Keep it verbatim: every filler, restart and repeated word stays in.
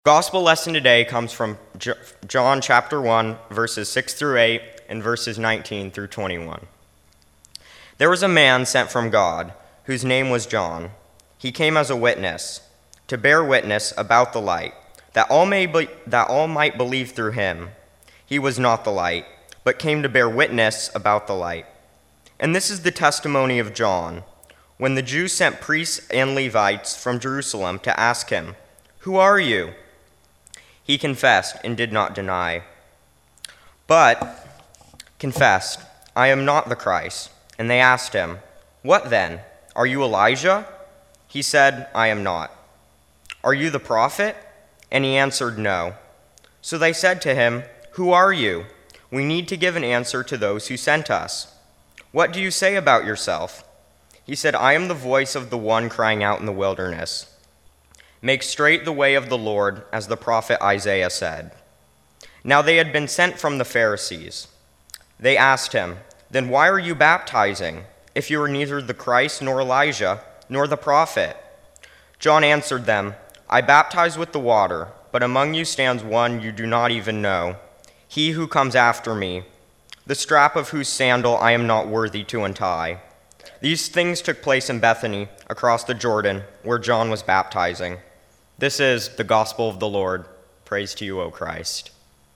Gospel lesson today comes from John chapter one, verses six through eight, and verses nineteen through twenty-one. There was a man sent from God, whose name was John. He came as a witness, to bear witness about the light, that all may be, that all might believe through him. He was not the light, but came to bear witness about the light. And this is the testimony of John, when the Jews sent priests and Levites from Jerusalem to ask him, "Who are you?" He confessed and did not deny, but confessed, "I am not the Christ." And they asked him, "What then? Are you Elijah?" He said, "I am not." "Are you the prophet?" And he answered, "No." So they said to him, "Who are you? We need to give an answer to those who sent us. What do you say about yourself?" He said, "I am the voice of the one crying out in the wilderness. Make straight the way of the Lord, as the prophet Isaiah said." Now they had been sent from the Pharisees. They asked him, "Then why are you baptizing, if you are neither the Christ nor Elijah, nor the prophet?" John answered them, "I baptize with the water, but among you stands one you do not even know, he who comes after me, the strap of whose sandal I am not worthy to untie." These things took place in Bethany, across the Jordan, where John was baptizing. This is the gospel of the Lord. Praise to you, O Christ.